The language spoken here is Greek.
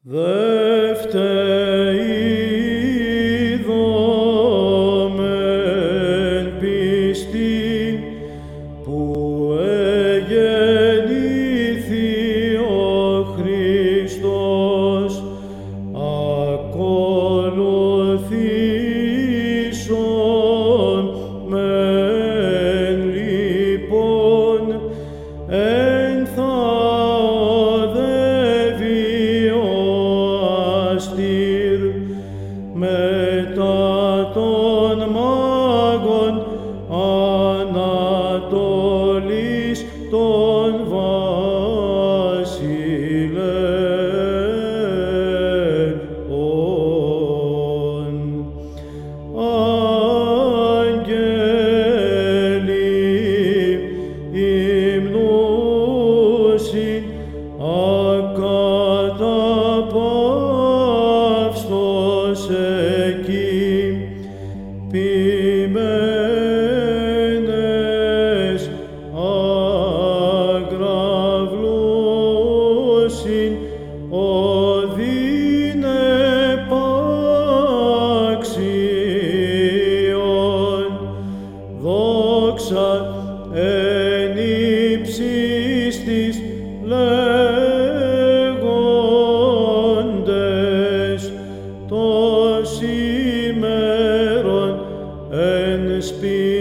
Δε φταίει πίστην που εγεννήθη ο Χριστός, ακολουθήσον μεν λοιπόν εν θα οδεύει ο αστήρ μετά των μάγων Ανατολής των βασιλέων. Άγγελοι υμνούσιν ακαταπαύστος εκεί, ποιημένες αγραυλούσιν οδύνε πάξιον, δόξα εν ύψis της λέγοντες τος ημέρων εν σπίτι